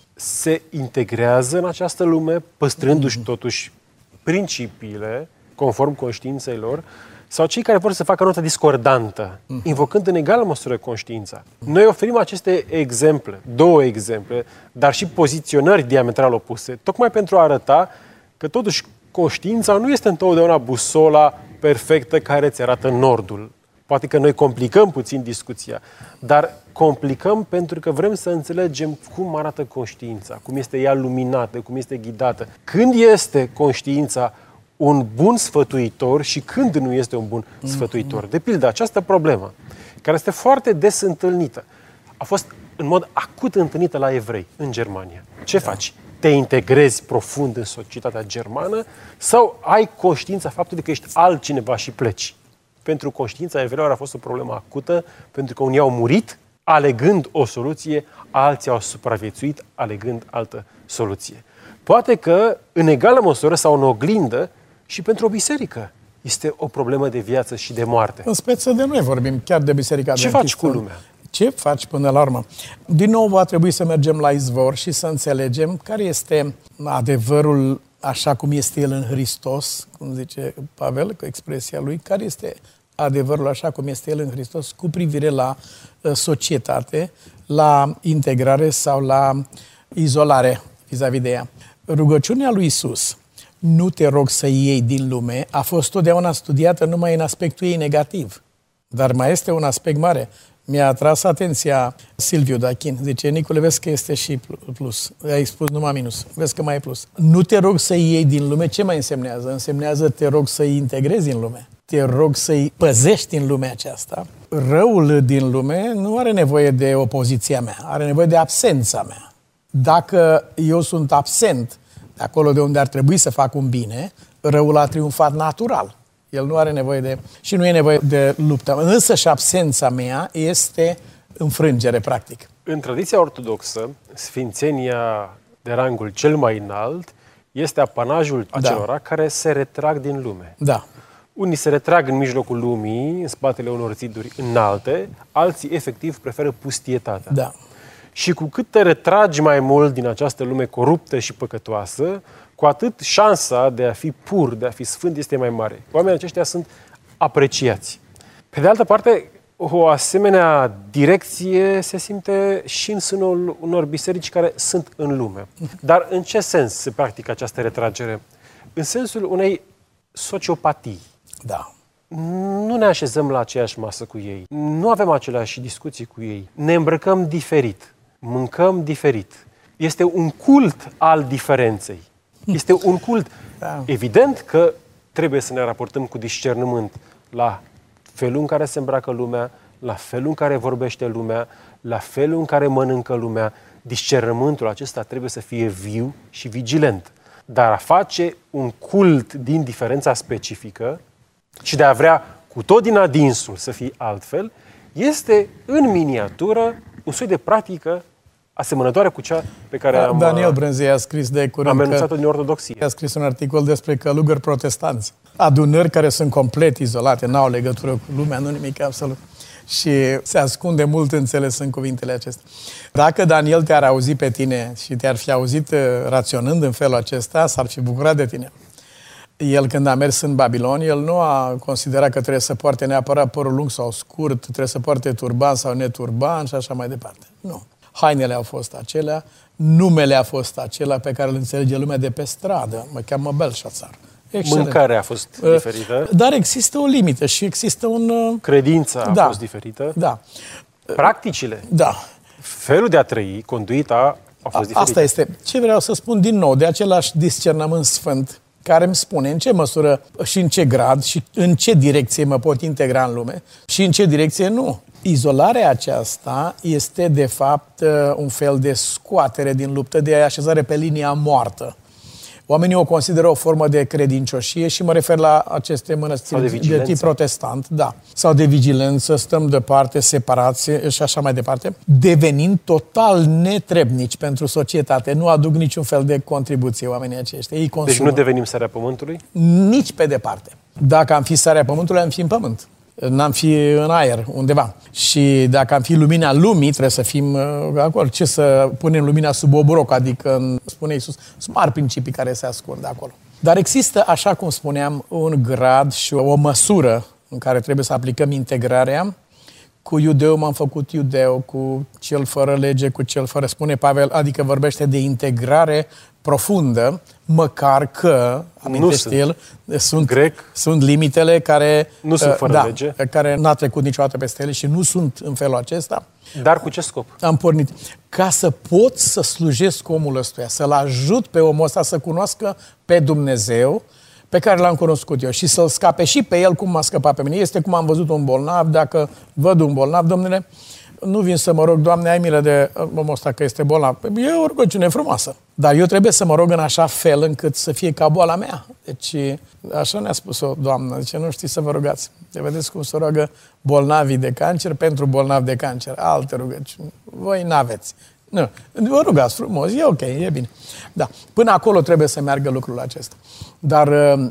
se integrează în această lume, păstrându-și totuși principiile conform conștiinței lor, sau cei care vor să facă notă discordantă, invocând în egală măsură conștiința. Noi oferim aceste exemple, două exemple, dar și poziționări diametral opuse, tocmai pentru a arăta că totuși conștiința nu este întotdeauna busola perfectă care îți arată nordul. Poate că noi complicăm puțin discuția, dar complicăm pentru că vrem să înțelegem cum arată conștiința, cum este ea luminată, cum este ghidată. Când este conștiința un bun sfătuitor și când nu este un bun sfătuitor. De pildă, această problemă, care este foarte des întâlnită, a fost în mod acut întâlnită la evrei în Germania. Ce faci? Te integrezi profund în societatea germană sau ai conștiința faptului că ești altcineva și pleci? Pentru conștiința evreilor a fost o problemă acută, pentru că unii au murit alegând o soluție, alții au supraviețuit alegând altă soluție. Poate că, în egală măsură sau în oglindă, și pentru o biserică este o problemă de viață și de moarte. În speță de noi vorbim, chiar de biserica adventistă. Ce faci cu lumea? Ce faci până la urmă? Din nou va trebui să mergem la izvor și să înțelegem care este adevărul așa cum este el în Hristos, cum zice Pavel, cu expresia lui, care este adevărul așa cum este el în Hristos cu privire la societate, la integrare sau la izolare vis-a-vis de ea. Rugăciunea lui Iisus, nu te rog să iei din lume, a fost totdeauna studiată numai în aspectul ei negativ. Dar mai este un aspect mare. Mi-a atras atenția Silviu Dachin. Zice, Nicule, vezi că este și plus. Ai spus numai minus. Vezi că mai e plus. Nu te rog să iei din lume. Ce mai însemnează? Însemnează te rog să-i integrezi în lume. Te rog să-i păzești în lumea aceasta. Răul din lume nu are nevoie de opoziția mea. Are nevoie de absența mea. Dacă eu sunt absent de acolo de unde ar trebui să fac un bine, răul a triumfat natural. El nu are nevoie de... și nu e nevoie de luptă. Însă și absența mea este înfrângere, practic. În tradiția ortodoxă, sfințenia de rangul cel mai înalt este apanajul acelora care se retrag din lume. Da. Unii se retrag în mijlocul lumii, în spatele unor ziduri înalte, alții efectiv preferă pustietatea. Da. Și cu cât te retragi mai mult din această lume coruptă și păcătoasă, cu atât șansa de a fi pur, de a fi sfânt este mai mare. Oamenii aceștia sunt apreciați. Pe de altă parte, o asemenea direcție se simte și în sânul unor biserici care sunt în lume. Dar în ce sens se practică această retragere? În sensul unei sociopatii. Da. Nu ne așezăm la aceeași masă cu ei, nu avem aceleași discuții cu ei, ne îmbrăcăm diferit, mâncăm diferit. Este un cult al diferenței. Este un cult. Da. Evident că trebuie să ne raportăm cu discernământ la felul în care se îmbracă lumea, la felul în care vorbește lumea, la felul în care mănâncă lumea. Discernământul acesta trebuie să fie viu și vigilent. Dar a face un cult din diferența specifică și de a vrea cu tot din adinsul să fie altfel, este în miniatură un soi de practică asemănătoare cu cea pe care am Daniel Brânzei a scris de curând anunțat-o din ortodoxie. A scris un articol despre călugări protestanți. Adunări care sunt complet izolate, n-au legătură cu lumea, nu nimic absolut. Și se ascunde mult înțeles în cuvintele acestea. Dacă Daniel te-ar auzi pe tine și te-ar fi auzit raționând în felul acesta, s-ar fi bucurat de tine. El, când a mers în Babilon, el nu a considerat că trebuie să poarte neapărat părul lung sau scurt, trebuie să poarte turban sau neturban și așa mai departe. Nu. Hainele au fost acelea, numele a fost acela pe care îl înțelege lumea de pe stradă. Mă cheamă Belșațar. Excelent. Mâncarea a fost diferită. Dar există o limită și există un... Credința a fost diferită. Da. Practicile. Da. Felul de a trăi, conduita a fost diferită. Asta este. Ce vreau să spun din nou, de același discernământ sfânt care îmi spune în ce măsură și în ce grad și în ce direcție mă pot integra în lume și în ce direcție nu. Izolarea aceasta este, de fapt, un fel de scoatere din luptă, de așezare pe linia moartă. Oamenii o consideră o formă de credincioșie și mă refer la aceste mănăstiri de tip protestant, da. Sau de vigilență, stăm departe, separați și așa mai departe, devenind total netrebnici pentru societate. Nu aduc niciun fel de contribuție oamenii aceștia. Ei consumă. Deci nu devenim sarea pământului? Nici pe departe. Dacă am fi sarea pământului, am fi în pământ. N-am fi în aer, undeva. Și dacă am fi lumina lumii, trebuie să fim acolo. Ce să punem lumina sub obroc? Adică, spune Iisus, sunt mari principii care se ascund acolo. Dar există, așa cum spuneam, un grad și o măsură în care trebuie să aplicăm integrarea. Cu iudeu m-am făcut iudeu, cu cel fără lege, cu cel fără, spune Pavel, adică vorbește de integrare profundă, măcar că, amintește el, sunt limitele care nu sunt fără lege, care n-a trecut niciodată peste ele și nu sunt în felul acesta. Dar cu ce scop? Am pornit ca să pot să slujesc omul ăstuia, să-l ajut pe omul ăsta să cunoască pe Dumnezeu pe care l-am cunoscut eu și să-l scape și pe el cum m-a scăpat pe mine. Este cum am văzut un bolnav, dacă văd un bolnav, Domnule, nu vin să mă rog, Doamne, ai milă de omul ăsta că este bolnav. E o rugăciune frumoasă. Dar eu trebuie să mă rog în așa fel încât să fie ca boala mea. Deci, așa ne-a spus-o Doamna. Deci nu știți să vă rugați. De vedeți cum se roagă bolnavii de cancer pentru bolnavi de cancer. Alte rugăciuni. Voi n-aveți. Nu. Vă rugați frumos. E ok, e bine. Da. Până acolo trebuie să meargă lucrul acesta. Dar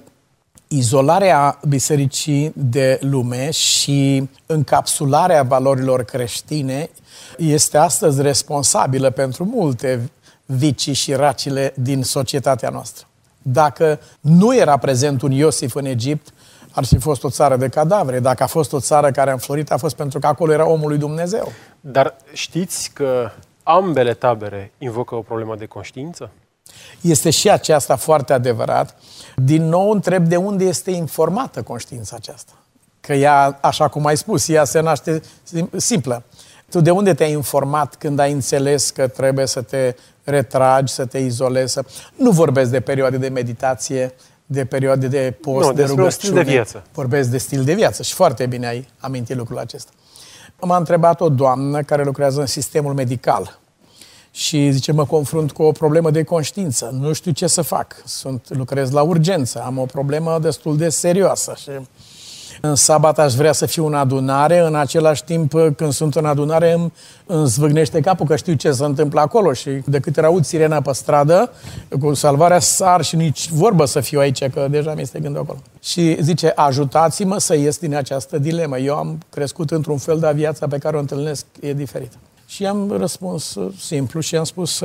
izolarea bisericii de lume și încapsularea valorilor creștine este astăzi responsabilă pentru multe vicii și racile din societatea noastră. Dacă nu era prezent un Iosif în Egipt, ar fi fost o țară de cadavre. Dacă a fost o țară care a înflorit, a fost pentru că acolo era omul lui Dumnezeu. Dar știți că ambele tabere invocă o problemă de conștiință? Este și aceasta foarte adevărat. Din nou întreb de unde este informată conștiința aceasta. Că ea, așa cum ai spus, ea se naște simplă. Tu de unde te-ai informat când ai înțeles că trebuie să te retragi, să te izolezi? Nu vorbesc de perioade de meditație, de perioade de post, de rugăciune. Stil de viață. Vorbesc de stil de viață și foarte bine ai amintit lucrul acesta. M-a întrebat o doamnă care lucrează în sistemul medical și zice, mă confrunt cu o problemă de conștiință, nu știu ce să fac, lucrez la urgență, am o problemă destul de serioasă și în sabat aș vrea să fiu în adunare, în același timp când sunt în adunare îmi zvâgnește capul că știu ce se întâmplă acolo și de câte ori aud sirena pe stradă, cu salvarea sar și nici vorbă să fiu aici, că deja mi-este gândul acolo. Și zice, ajutați-mă să ies din această dilemă. Eu am crescut într-un fel, dar viața pe care o întâlnesc e diferită. Și am răspuns simplu și am spus,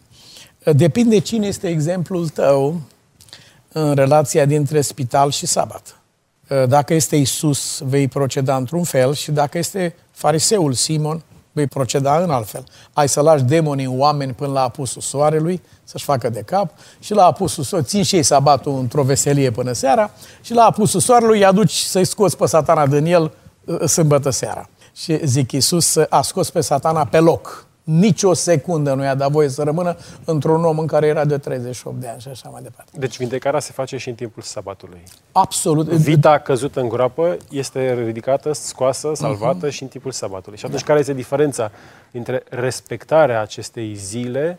depinde cine este exemplul tău în relația dintre spital și sabat. Dacă este Iisus, vei proceda într-un fel și dacă este fariseul Simon, vei proceda în alt fel. Ai să lași demonii în oameni până la apusul soarelui, să-și facă de cap, și la apusul soarelui, țin și ei sabatul într-o veselie până seara, și la apusul soarelui îi aduci să-i scoți pe Satana din el sâmbătă seara. Și zic, Iisus a scos pe Satana pe loc. Nici o secundă nu i-a dat voie să rămână într-un om în care era de 38 de ani și așa mai departe. Deci vindecarea se face și în timpul sabatului. Absolut. Vita căzută în groapă este ridicată, scoasă, salvată și în timpul sabatului. Și atunci care este diferența dintre respectarea acestei zile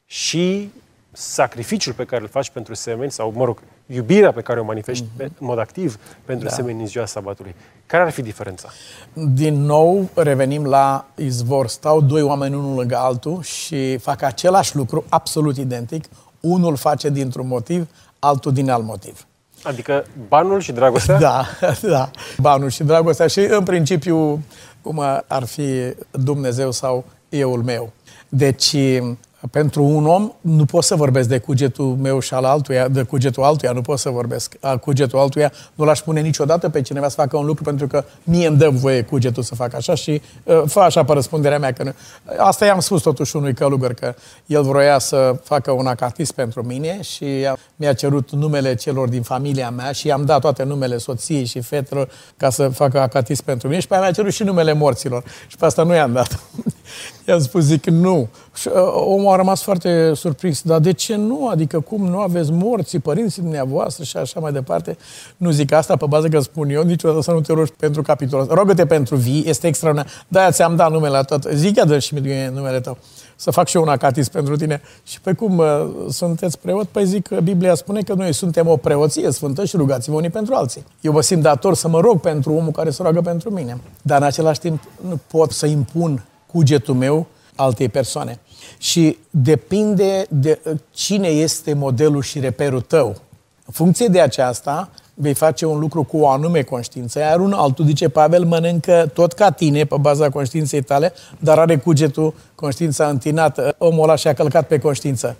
și sacrificiul pe care îl faci pentru semeni sau, mă rog, iubirea pe care o manifesti în mod activ pentru semeni în ziua sabatului? Care ar fi diferența? Din nou revenim la izvor. Stau doi oameni unul lângă altul și fac același lucru, absolut identic. Unul face dintr-un motiv, altul din alt motiv. Adică banul și dragostea? Da. Banul și dragostea și în principiu cum ar fi Dumnezeu sau euul meu. Deci pentru un om nu pot să vorbesc de cugetul meu și al altuia, de cugetul altuia nu pot să vorbesc. Cugetul altuia nu l-aș pune niciodată pe cineva să facă un lucru pentru că mie îmi dă voie cugetul să facă așa și fă așa pe răspunderea mea. Că nu. Asta i-am spus totuși unui călugăr, că el vroia să facă un acatism pentru mine și mi-a cerut numele celor din familia mea și i-am dat toate numele soției și fetelor ca să facă acatism pentru mine și pe aia mi-a cerut și numele morților și pe asta nu i-am dat. I-am spus, zic, nu. Și omul a rămas foarte surprins. Dar de ce nu? Adică cum nu aveți morții, părinții dumneavoastră și așa mai departe? Nu zic asta pe bază că spun eu, niciodată să nu te rogi pentru capitolul ăsta. Rogă-te pentru vii, este extraordinar. De-aia ți-am dat numele la tot. Zic, ia dă și mie numele tău. Să fac și eu un acatism pentru tine. Și pe cum sunteți preot? Păi zic că Biblia spune că noi suntem o preoție sfântă și rugați-vă unii pentru alții. Eu mă simt dator să mă rog pentru omul care se roagă pentru mine. Dar în același timp nu pot să impun cugetul meu altei persoane. Și depinde de cine este modelul și reperul tău. În funcție de aceasta, vei face un lucru cu o anume conștiință, iar un altul, zice Pavel, mănâncă tot ca tine, pe baza conștiinței tale, dar are cugetul, conștiința întinată. Omul ăla și-a călcat pe conștiință.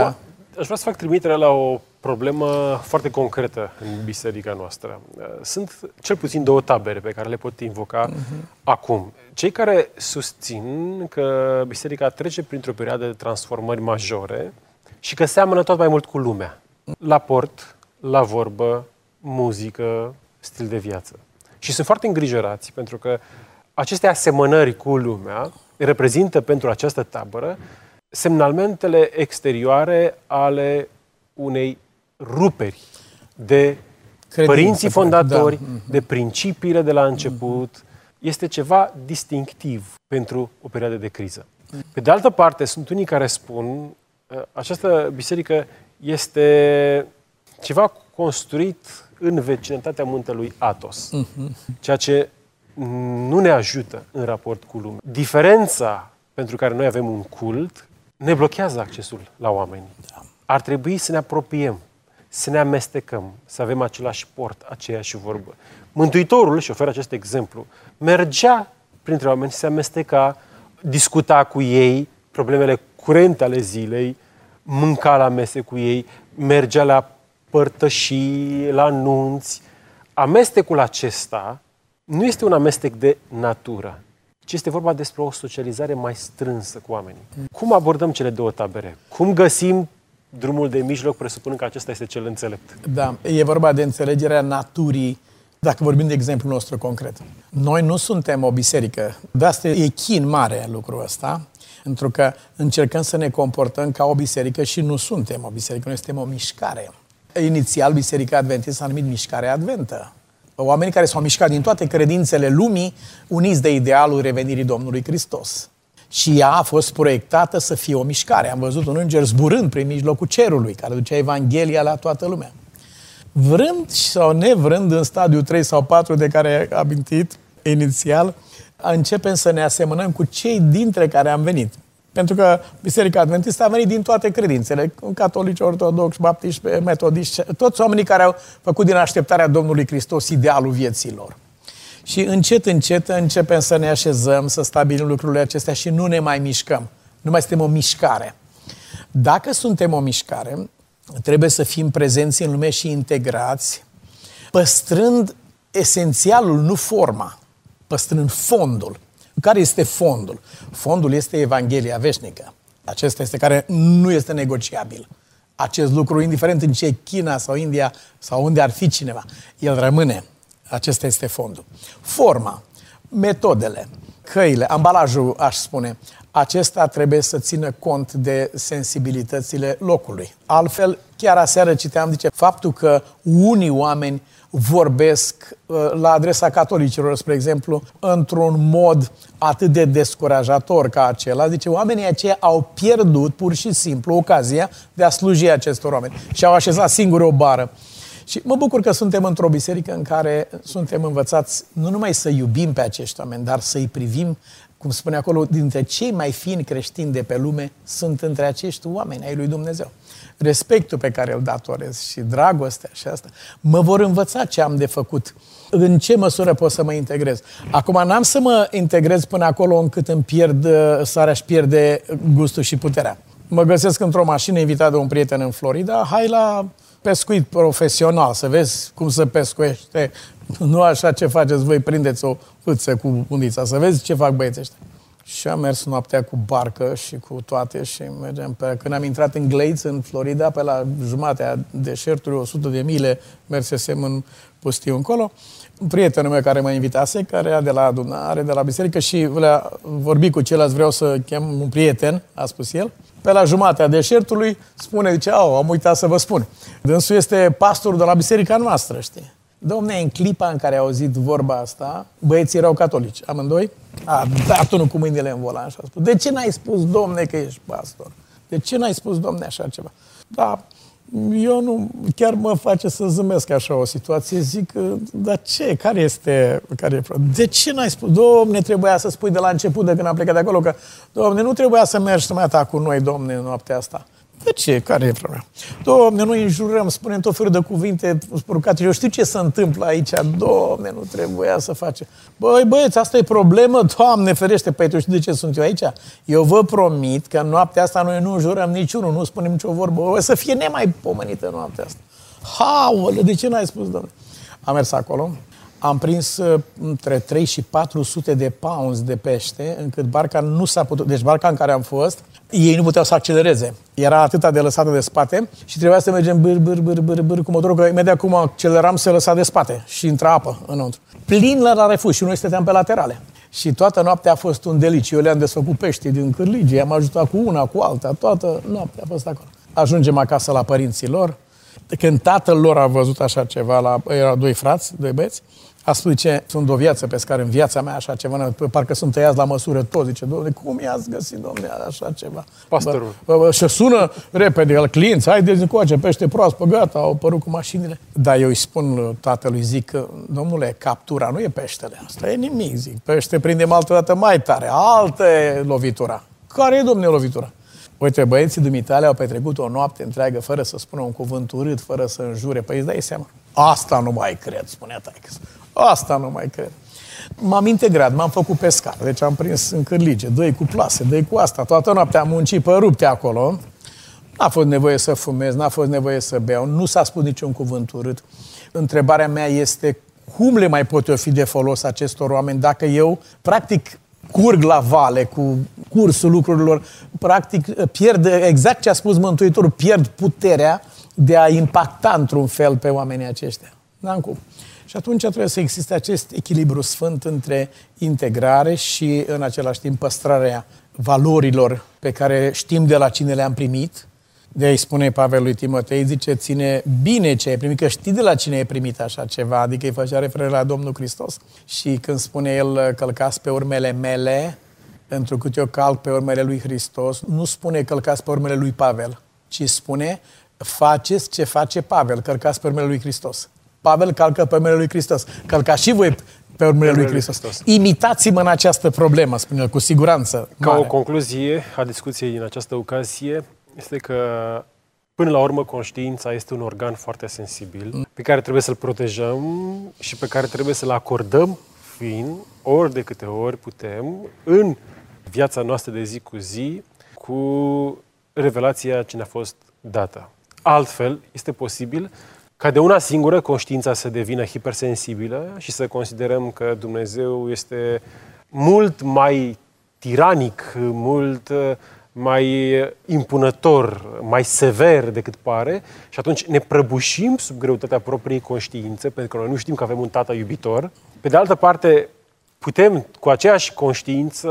Aș vrea să fac trimitere la o problemă foarte concretă în biserica noastră. Sunt cel puțin două tabere pe care le pot invoca acum. Cei care susțin că biserica trece printr-o perioadă de transformări majore și că seamănă tot mai mult cu lumea. La port, la vorbă, muzică, stil de viață. Și sunt foarte îngrijorați pentru că aceste asemănări cu lumea reprezintă pentru această tabără semnalmentele exterioare ale unei ruperi de părinții fondatori, de principiile de la început. Este ceva distinctiv pentru o perioadă de criză. Pe de altă parte, sunt unii care spun această biserică este ceva construit în vecinătatea muntelui Athos, ceea ce nu ne ajută în raport cu lumea. Diferența pentru care noi avem un cult ne blochează accesul la oameni. Ar trebui să ne apropiem, să ne amestecăm, să avem același port, aceeași vorbă. Mântuitorul, și oferă acest exemplu, mergea printre oameni, se amesteca, discuta cu ei problemele curente ale zilei, mânca la mese cu ei, mergea la părtășii, la nunți. Amestecul acesta nu este un amestec de natură, ci este vorba despre o socializare mai strânsă cu oamenii. Cum abordăm cele două tabere? Cum găsim drumul de mijloc, presupunând că acesta este cel înțelept? Da, e vorba de înțelegerea naturii, dacă vorbim de exemplul nostru concret. Noi nu suntem o biserică, de asta e chin mare lucrul ăsta, pentru că încercăm să ne comportăm ca o biserică și nu suntem o biserică, noi suntem o mișcare. Inițial, Biserica Adventistă s-a numit Mișcarea Adventă. Oamenii care s-au mișcat din toate credințele lumii, uniți de idealul revenirii Domnului Hristos. Și ea a fost proiectată să fie o mișcare. Am văzut un înger zburând prin mijlocul cerului, care ducea Evanghelia la toată lumea. Vrând sau nevrând, în stadiul 3 sau 4 de care am amintit inițial, începem să ne asemănăm cu cei dintre care am venit. Pentru că Biserica Adventistă a venit din toate credințele, catolici, ortodoxi, baptiști, metodiști, toți oamenii care au făcut din așteptarea Domnului Hristos idealul vieții lor. Și încet, încet începem să ne așezăm, să stabilim lucrurile acestea și nu ne mai mișcăm. Nu mai suntem o mișcare. Dacă suntem o mișcare, trebuie să fim prezenți în lume și integrați, păstrând esențialul, nu forma, păstrând fondul. Care este fondul? Fondul este Evanghelia veșnică. Acesta este care nu este negociabil. Acest lucru, indiferent în ce China sau India sau unde ar fi cineva, el rămâne. Acesta este fondul. Forma, metodele, căile, ambalajul, aș spune, acesta trebuie să țină cont de sensibilitățile locului. Altfel, chiar aseară citeam, faptul că unii oameni vorbesc la adresa catolicilor, spre exemplu, într-un mod atât de descurajator ca acela. Oamenii aceia au pierdut pur și simplu ocazia de a sluji acestor oameni și au așezat singuri o bară. Și mă bucur că suntem într-o biserică în care suntem învățați nu numai să iubim pe acești oameni, dar să-i privim, cum spune acolo, dintre cei mai fini creștini de pe lume sunt între acești oameni ai lui Dumnezeu. Respectul pe care îl datorez și dragostea și asta, mă vor învăța ce am de făcut, în ce măsură pot să mă integrez. Acum n-am să mă integrez până acolo încât îmi s-ar pierde gustul și puterea. Mă găsesc într-o mașină invitat de un prieten în Florida, hai la pescuit profesional, să vezi cum se pescuiește, nu așa ce faceți voi, prindeți o fâță cu undița, să vezi ce fac băieții ăștia. Și am mers noaptea cu barcă și cu toate și mergem când am intrat în Glades, în Florida, pe la jumatea deșertului, 100 de mile, mersesem în pustiu încolo. Un prietenul meu care mă invitase, care era de la adunare, de la biserică și a vorbit cu ceilalți, vreau să chem un prieten, a spus el. Pe la jumatea deșertului spune, am uitat să vă spun. Dânsul este pastorul de la biserica noastră, știi? Dom'le, în clipa în care a auzit vorba asta, băieții erau catolici, amândoi, a dat unul cu mâinile în volan și a spus, de ce n-ai spus, domne, că ești pastor? De ce n-ai spus, domne, așa ceva? Da, eu nu, chiar mă face să zâmbesc așa o situație, zic, dar ce, care e de ce n-ai spus? Domne, trebuia să spui de la început, de când am plecat de acolo, că, domne, nu trebuia să mergi să mai atac cu noi, domne, în noaptea asta. De ce? Care e problema? Domne, noi înjurăm, spunem tot felul de cuvinte spurcate. Eu știu ce se întâmplă aici. Domne, nu trebuia să face. Băieți, asta e problemă? Doamne, ferește. Păi tu știi de ce sunt eu aici? Eu vă promit că în noaptea asta noi nu înjurăm niciunul, nu spunem nicio vorbă. O să fie nemaipomenită noaptea asta. Haulă, de ce n-ai spus, domne? Am mers acolo. Am prins între 3 și 400 de pounds de pește, încât barca nu s-a putut... Deci barca în care am fost, ei nu puteau să accelereze. Era atâta de lăsată de spate și trebuia să mergem bâr cu motorul, că imediat cum acceleram se lăsa de spate și intra apă înăuntru. Plin la refuz și noi stăteam pe laterale. Și toată noaptea a fost un deliciu. Eu le-am desfăcut pești din cârlige, am ajutat cu una, cu alta, toată noaptea a fost acolo. Ajungem acasă la părinții lor. Când tatăl lor a văzut așa ceva, erau 2 frați, 2 băieți, a spus, sunt o viață pescar în viața mea, așa ceva, parcă sunt tăiați la măsură toți. Zice, dom'le, cum i-ați găsit, dom'le, așa ceva? Pastorul. Și sună repede la clienți, haideți încoace, pește proaspăt, gata, au apărut cu mașinile. Dar eu îi spun tatălui, zic, domnule, captura nu e peștele, asta e nimic, zic, pește prindem altă dată mai tare, altă e lovitura. Care e, dom'le, lovitura? Uite, băieții dumitale au petrecut o noapte întreagă fără să spună un cuvânt urât, fără să înjure. Păi îți dai seama? Asta nu mai cred, spunea taică-s. Asta nu mai cred. M-am integrat, m-am făcut pescar. Deci am prins în cârlige, 2 cu plase, 2 cu asta. Toată noaptea am muncit pe rupte acolo. N-a fost nevoie să fumez, n-a fost nevoie să beau. Nu s-a spus niciun cuvânt urât. Întrebarea mea este, cum le mai pot eu fi de folos acestor oameni dacă eu, practic, curg la vale cu cursul lucrurilor, practic pierd, exact ce a spus Mântuitorul, pierd puterea de a impacta într-un fel pe oamenii aceștia. N-am cum. Și atunci trebuie să existe acest echilibru sfânt între integrare și în același timp păstrarea valorilor pe care știm de la cine le-am primit. De-aia îi spune Pavel lui Timotei, zice, ține bine ce ai primit, că știi de la cine ai primit așa ceva, adică îi făcea referire la Domnul Hristos. Și când spune el, călcați pe urmele mele, Pentru că eu calc pe urmele lui Hristos, nu spune călcați pe urmele lui Pavel, ci spune faceți ce face Pavel, călcați pe urmele lui Hristos. Pavel calcă pe urmele lui Hristos. Călcați și voi pe urmele lui Hristos. Imitați-mă în această problemă, spune el, cu siguranță. Ca o concluzie a discuției din această ocazie, este că până la urmă conștiința este un organ foarte sensibil pe care trebuie să-l protejăm și pe care trebuie să-l acordăm fiind ori de câte ori putem în viața noastră de zi cu zi cu revelația ce ne-a fost dată. Altfel, este posibil ca de una singură conștiința să devină hipersensibilă și să considerăm că Dumnezeu este mult mai tiranic, mult mai impunător, mai sever decât pare și atunci ne prăbușim sub greutatea propriei conștiințe, pentru că noi nu știm că avem un tată iubitor. Pe de altă parte, putem cu aceeași conștiință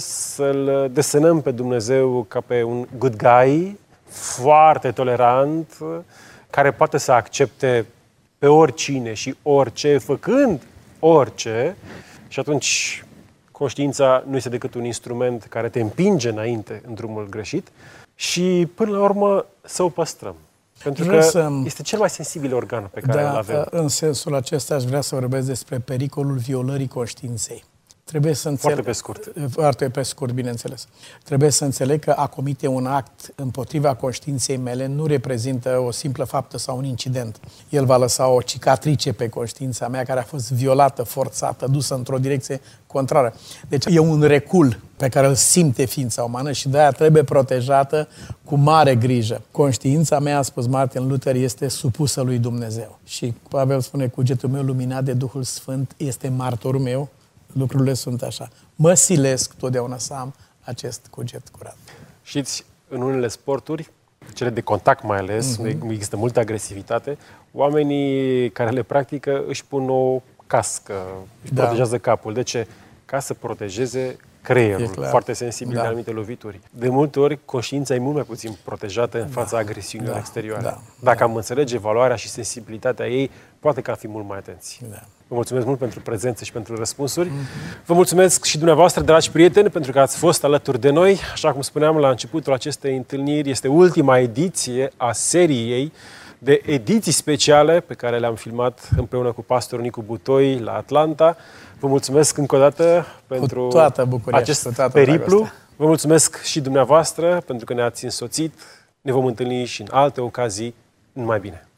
să-L desenăm pe Dumnezeu ca pe un good guy, foarte tolerant, care poate să accepte pe oricine și orice, făcând orice, și atunci conștiința nu este decât un instrument care te împinge înainte în drumul greșit și, până la urmă, să o păstrăm. Pentru că este cel mai sensibil organ pe care îl avem. În sensul acesta aș vrea să vorbesc despre pericolul violării conștiinței. Trebuie să Foarte pe scurt. Foarte pe scurt, bineînțeles. Trebuie să înțeleg că a comite un act împotriva conștiinței mele nu reprezintă o simplă faptă sau un incident. El va lăsa o cicatrice pe conștiința mea care a fost violată, forțată, dusă într-o direcție contrară. Deci e un recul pe care îl simte ființa umană și de-aia trebuie protejată cu mare grijă. Conștiința mea, a spus Martin Luther, este supusă lui Dumnezeu. Și Pavel spune, cugetul meu luminat de Duhul Sfânt este martorul meu. Lucrurile sunt așa. Mă silesc totdeauna să am acest cuget curat. Știți, în unele sporturi, cele de contact mai ales, unde există multă agresivitate, oamenii care le practică își pun o cască, își protejează capul. De ce? Ca să protejeze creierul, foarte sensibil de anumite lovituri. De multe ori, conștiința e mult mai puțin protejată în fața agresiunilor exterioare. Dacă am înțelege valoarea și sensibilitatea ei, poate că am fi mult mai atenți. Vă mulțumesc mult pentru prezență și pentru răspunsuri. Vă mulțumesc și dumneavoastră, dragi prieteni, pentru că ați fost alături de noi. Așa cum spuneam la începutul acestei întâlniri, este ultima ediție a seriei de ediții speciale pe care le-am filmat împreună cu pastorul Nicu Butoi la Atlanta. Vă mulțumesc încă o dată pentru acest periplu. Vă mulțumesc și dumneavoastră pentru că ne-ați însoțit. Ne vom întâlni și în alte ocazii. Numai bine!